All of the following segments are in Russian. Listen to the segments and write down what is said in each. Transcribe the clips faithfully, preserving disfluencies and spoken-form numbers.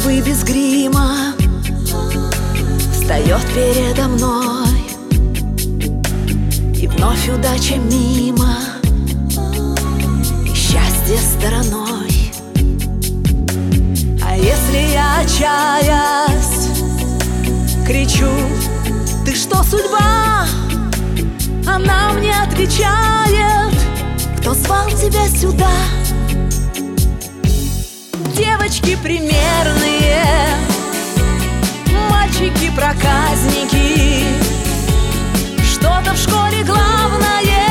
глупый без грима встает передо мной, и вновь удача мимо, и счастье стороной. А если я, отчаясь, кричу: ты что, судьба? Она мне отвечает: кто звал тебя сюда? Девочки примерные, мальчики-проказники, что-то в школе главное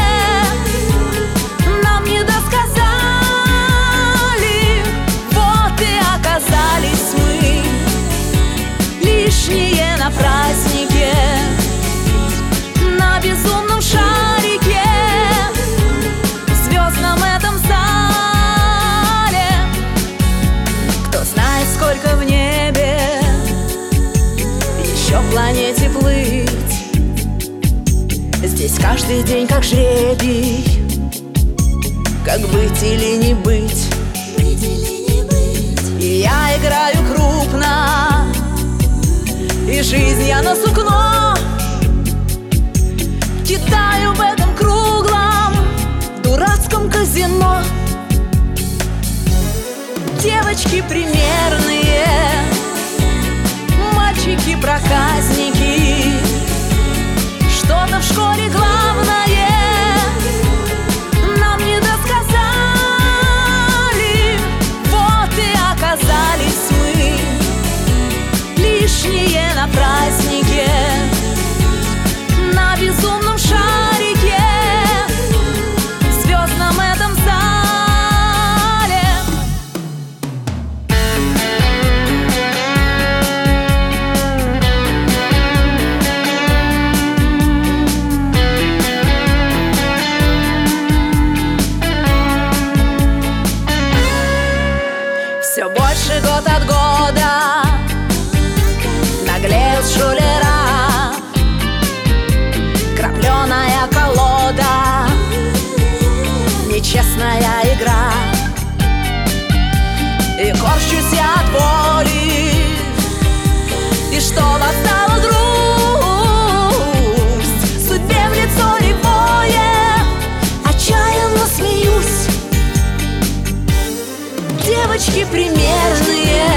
нам не досказали. Вот и оказались мы лишние на празднике, на безумном шарике, в звездном этом зале. Кто знает, сколько в небе еще планете плыть. Здесь каждый день как жребий, как быть или не быть. И я играю крупно, и жизнь я на сукно кидаю в этом круглом дурацком казино. Девочки примерные, мальчики-проказники, что-то в школе главное нам не досказали. Вот и оказались мы лишние на празднике, на безумном шарике, в звездном этом зале. Все больше год от года наглеют шулера, крапленая колода, нечестная игра. И корчусь я от боли, и что восстала грусть, судьбе в лицо рябое отчаянно смеюсь. Девочки примерные,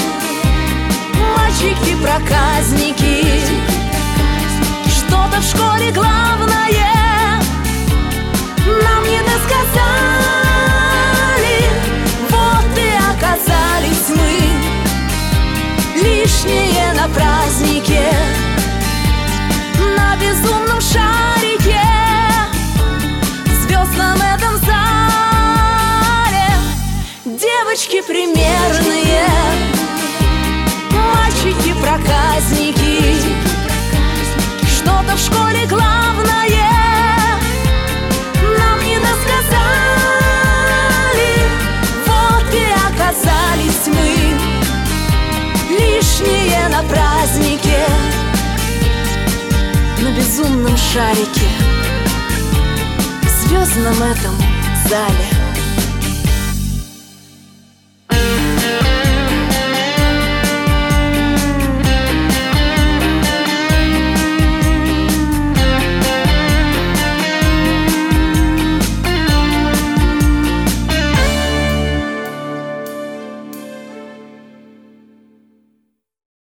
мальчики-проказники, что-то в школе главное нам не досказали. Вот и оказались мы лишние на празднике, на безумном шарике, в звездном этом зале. Девочки примерные, мальчики-проказники, что-то в школе главное нам не досказали. Вот и оказались мы лишние на празднике, на безумном шарике, в звездном этом зале.